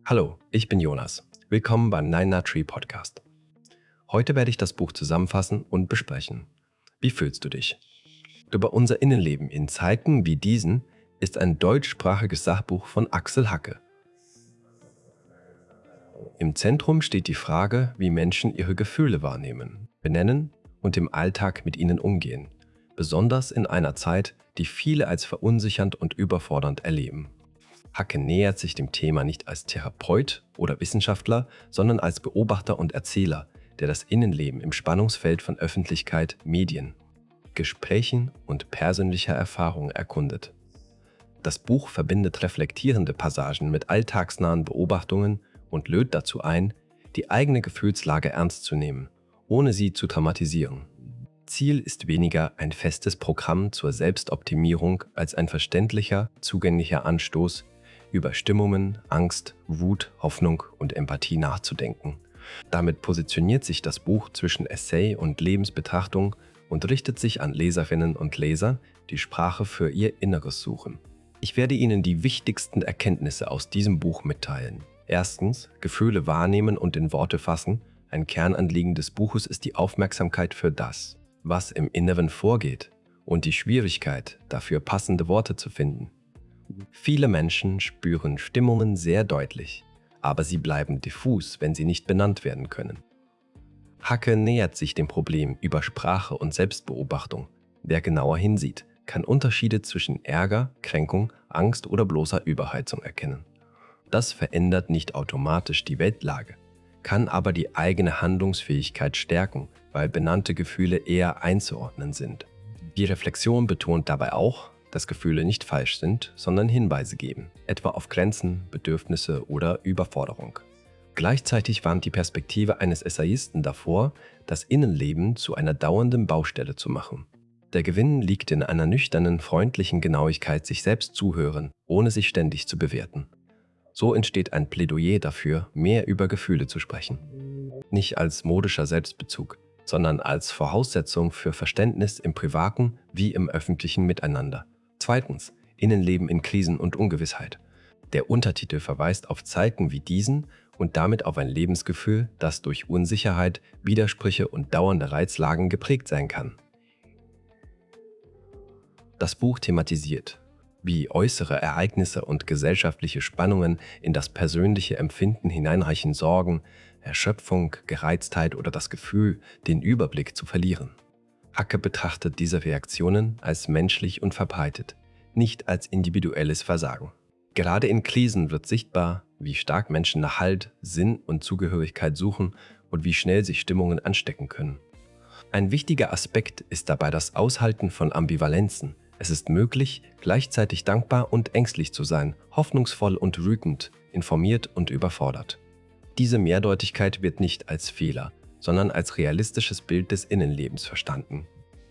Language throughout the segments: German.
Hallo, ich bin Jonas. Willkommen beim Nine Nut Tree Podcast. Heute werde ich das Buch zusammenfassen und besprechen. Wie fühlst du dich? Über unser Innenleben in Zeiten wie diesen ist ein deutschsprachiges Sachbuch von Axel Hacke. Im Zentrum steht die Frage, wie Menschen ihre Gefühle wahrnehmen, benennen und im Alltag mit ihnen umgehen, besonders in einer Zeit, die viele als verunsichernd und überfordernd erleben. Hacke nähert sich dem Thema nicht als Therapeut oder Wissenschaftler, sondern als Beobachter und Erzähler, der das Innenleben im Spannungsfeld von Öffentlichkeit, Medien, Gesprächen und persönlicher Erfahrung erkundet. Das Buch verbindet reflektierende Passagen mit alltagsnahen Beobachtungen und lädt dazu ein, die eigene Gefühlslage ernst zu nehmen, ohne sie zu dramatisieren. Ziel ist weniger ein festes Programm zur Selbstoptimierung als ein verständlicher, zugänglicher Anstoß, über Stimmungen, Angst, Wut, Hoffnung und Empathie nachzudenken. Damit positioniert sich das Buch zwischen Essay und Lebensbetrachtung und richtet sich an Leserinnen und Leser, die Sprache für ihr Inneres suchen. Ich werde Ihnen die wichtigsten Erkenntnisse aus diesem Buch mitteilen. Erstens, Gefühle wahrnehmen und in Worte fassen. Ein Kernanliegen des Buches ist die Aufmerksamkeit für das, was im Inneren vorgeht, und die Schwierigkeit, dafür passende Worte zu finden. Viele Menschen spüren Stimmungen sehr deutlich, aber sie bleiben diffus, wenn sie nicht benannt werden können. Hacke nähert sich dem Problem über Sprache und Selbstbeobachtung. Wer genauer hinsieht, kann Unterschiede zwischen Ärger, Kränkung, Angst oder bloßer Überheizung erkennen. Das verändert nicht automatisch die Weltlage, kann aber die eigene Handlungsfähigkeit stärken, weil benannte Gefühle eher einzuordnen sind. Die Reflexion betont dabei auch, dass Gefühle nicht falsch sind, sondern Hinweise geben, etwa auf Grenzen, Bedürfnisse oder Überforderung. Gleichzeitig warnt die Perspektive eines Essayisten davor, das Innenleben zu einer dauernden Baustelle zu machen. Der Gewinn liegt in einer nüchternen, freundlichen Genauigkeit sich selbst zuhören, ohne sich ständig zu bewerten. So entsteht ein Plädoyer dafür, mehr über Gefühle zu sprechen. Nicht als modischer Selbstbezug, sondern als Voraussetzung für Verständnis im privaten wie im öffentlichen Miteinander. Zweitens, Innenleben in Krisen und Ungewissheit. Der Untertitel verweist auf Zeiten wie diesen und damit auf ein Lebensgefühl, das durch Unsicherheit, Widersprüche und dauernde Reizlagen geprägt sein kann. Das Buch thematisiert, wie äußere Ereignisse und gesellschaftliche Spannungen in das persönliche Empfinden hineinreichen Sorgen, Erschöpfung, Gereiztheit oder das Gefühl, den Überblick zu verlieren. Hacke betrachtet diese Reaktionen als menschlich und verbreitet, nicht als individuelles Versagen. Gerade in Krisen wird sichtbar, wie stark Menschen nach Halt, Sinn und Zugehörigkeit suchen und wie schnell sich Stimmungen anstecken können. Ein wichtiger Aspekt ist dabei das Aushalten von Ambivalenzen. Es ist möglich, gleichzeitig dankbar und ängstlich zu sein, hoffnungsvoll und wütend, informiert und überfordert. Diese Mehrdeutigkeit wird nicht als Fehler, sondern als realistisches Bild des Innenlebens verstanden.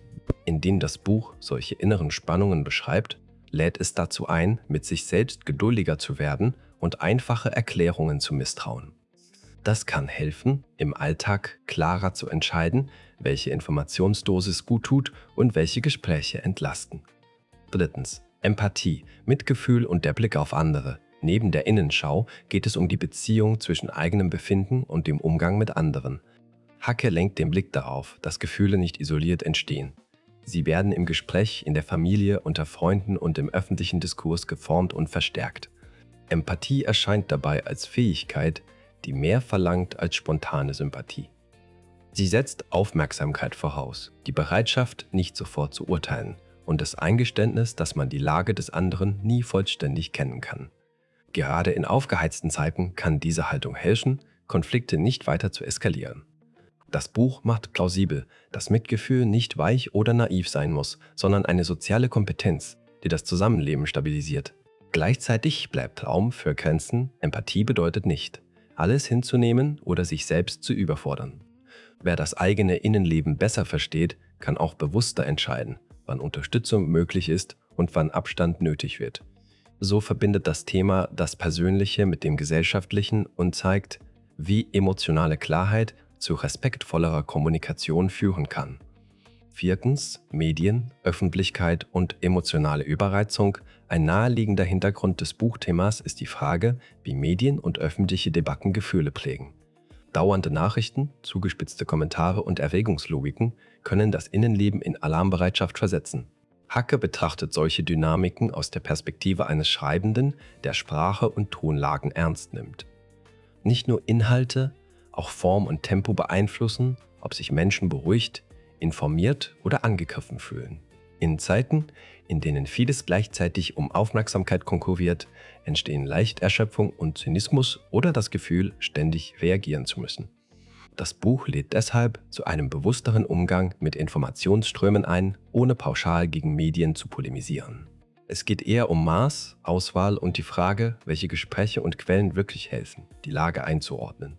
Indem das Buch solche inneren Spannungen beschreibt, lädt es dazu ein, mit sich selbst geduldiger zu werden und einfache Erklärungen zu misstrauen. Das kann helfen, im Alltag klarer zu entscheiden, welche Informationsdosis gut tut und welche Gespräche entlasten. Drittens, Empathie, Mitgefühl und der Blick auf andere. Neben der Innenschau geht es um die Beziehung zwischen eigenem Befinden und dem Umgang mit anderen. Hacke lenkt den Blick darauf, dass Gefühle nicht isoliert entstehen. Sie werden im Gespräch, in der Familie, unter Freunden und im öffentlichen Diskurs geformt und verstärkt. Empathie erscheint dabei als Fähigkeit, die mehr verlangt als spontane Sympathie. Sie setzt Aufmerksamkeit voraus, die Bereitschaft, nicht sofort zu urteilen und das Eingeständnis, dass man die Lage des anderen nie vollständig kennen kann. Gerade in aufgeheizten Zeiten kann diese Haltung helfen, Konflikte nicht weiter zu eskalieren. Das Buch macht plausibel, dass Mitgefühl nicht weich oder naiv sein muss, sondern eine soziale Kompetenz, die das Zusammenleben stabilisiert. Gleichzeitig bleibt Raum für Grenzen. Empathie bedeutet nicht, alles hinzunehmen oder sich selbst zu überfordern. Wer das eigene Innenleben besser versteht, kann auch bewusster entscheiden, wann Unterstützung möglich ist und wann Abstand nötig wird. So verbindet das Thema das Persönliche mit dem Gesellschaftlichen und zeigt, wie emotionale Klarheit zu respektvollerer Kommunikation führen kann. Viertens, Medien, Öffentlichkeit und emotionale Überreizung. Ein naheliegender Hintergrund des Buchthemas ist die Frage, wie Medien und öffentliche Debatten Gefühle prägen. Dauernde Nachrichten, zugespitzte Kommentare und Erwägungslogiken können das Innenleben in Alarmbereitschaft versetzen. Hacke betrachtet solche Dynamiken aus der Perspektive eines Schreibenden, der Sprache und Tonlagen ernst nimmt. Nicht nur Inhalte, auch Form und Tempo beeinflussen, ob sich Menschen beruhigt, informiert oder angegriffen fühlen. In Zeiten, in denen vieles gleichzeitig um Aufmerksamkeit konkurriert, entstehen leicht Erschöpfung und Zynismus oder das Gefühl, ständig reagieren zu müssen. Das Buch lädt deshalb zu einem bewussteren Umgang mit Informationsströmen ein, ohne pauschal gegen Medien zu polemisieren. Es geht eher um Maß, Auswahl und die Frage, welche Gespräche und Quellen wirklich helfen, die Lage einzuordnen.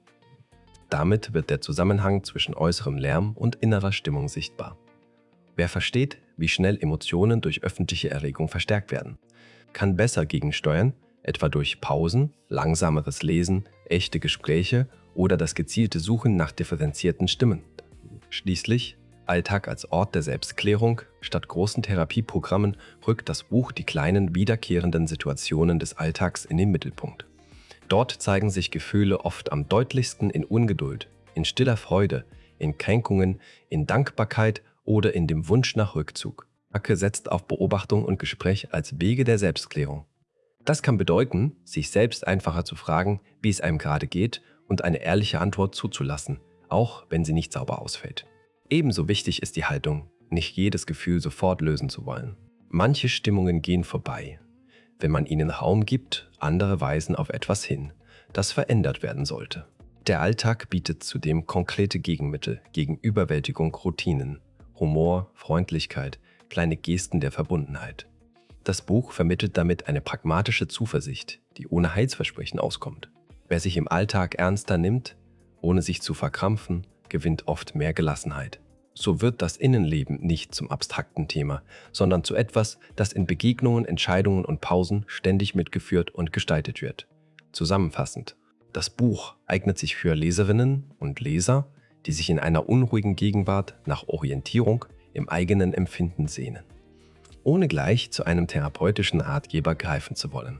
Damit wird der Zusammenhang zwischen äußerem Lärm und innerer Stimmung sichtbar. Wer versteht, wie schnell Emotionen durch öffentliche Erregung verstärkt werden, kann besser gegensteuern, etwa durch Pausen, langsameres Lesen, echte Gespräche oder das gezielte Suchen nach differenzierten Stimmen. Schließlich, Alltag als Ort der Selbstklärung, statt großen Therapieprogrammen rückt das Buch die kleinen, wiederkehrenden Situationen des Alltags in den Mittelpunkt. Dort zeigen sich Gefühle oft am deutlichsten in Ungeduld, in stiller Freude, in Kränkungen, in Dankbarkeit oder in dem Wunsch nach Rückzug. Hacke setzt auf Beobachtung und Gespräch als Wege der Selbstklärung. Das kann bedeuten, sich selbst einfacher zu fragen, wie es einem gerade geht und eine ehrliche Antwort zuzulassen, auch wenn sie nicht sauber ausfällt. Ebenso wichtig ist die Haltung, nicht jedes Gefühl sofort lösen zu wollen. Manche Stimmungen gehen vorbei. Wenn man ihnen Raum gibt, andere weisen auf etwas hin, das verändert werden sollte. Der Alltag bietet zudem konkrete Gegenmittel gegen Überwältigung, Routinen, Humor, Freundlichkeit, kleine Gesten der Verbundenheit. Das Buch vermittelt damit eine pragmatische Zuversicht, die ohne Heilsversprechen auskommt. Wer sich im Alltag ernster nimmt, ohne sich zu verkrampfen, gewinnt oft mehr Gelassenheit. So wird das Innenleben nicht zum abstrakten Thema, sondern zu etwas, das in Begegnungen, Entscheidungen und Pausen ständig mitgeführt und gestaltet wird. Zusammenfassend: Das Buch eignet sich für Leserinnen und Leser, die sich in einer unruhigen Gegenwart nach Orientierung im eigenen Empfinden sehnen, ohne gleich zu einem therapeutischen Ratgeber greifen zu wollen.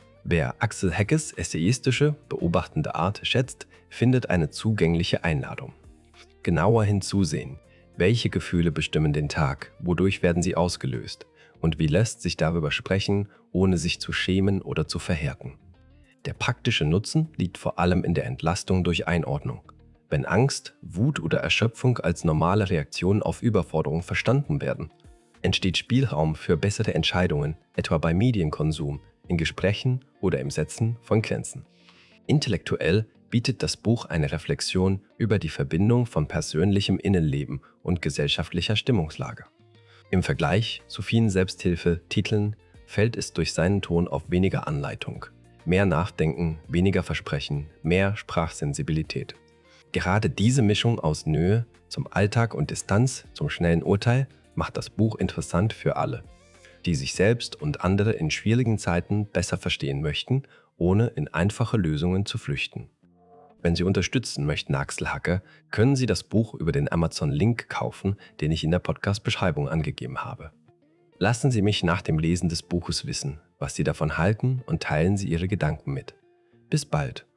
Wer Axel Heckes essayistische, beobachtende Art schätzt, findet eine zugängliche Einladung. Genauer hinzusehen: Welche Gefühle bestimmen den Tag, wodurch werden sie ausgelöst und wie lässt sich darüber sprechen, ohne sich zu schämen oder zu verhärten. Der praktische Nutzen liegt vor allem in der Entlastung durch Einordnung. Wenn Angst, Wut oder Erschöpfung als normale Reaktion auf Überforderung verstanden werden, entsteht Spielraum für bessere Entscheidungen, etwa bei Medienkonsum, in Gesprächen oder im Setzen von Grenzen. Intellektuell bietet das Buch eine Reflexion über die Verbindung von persönlichem Innenleben und gesellschaftlicher Stimmungslage. Im Vergleich zu vielen Selbsthilfe-Titeln fällt es durch seinen Ton auf weniger Anleitung, mehr Nachdenken, weniger Versprechen, mehr Sprachsensibilität. Gerade diese Mischung aus Nähe zum Alltag und Distanz zum schnellen Urteil macht das Buch interessant für alle, die sich selbst und andere in schwierigen Zeiten besser verstehen möchten, ohne in einfache Lösungen zu flüchten. Wenn Sie unterstützen möchten Axel Hacke, können Sie das Buch über den Amazon-Link kaufen, den ich in der Podcast-Beschreibung angegeben habe. Lassen Sie mich nach dem Lesen des Buches wissen, was Sie davon halten, und teilen Sie Ihre Gedanken mit. Bis bald!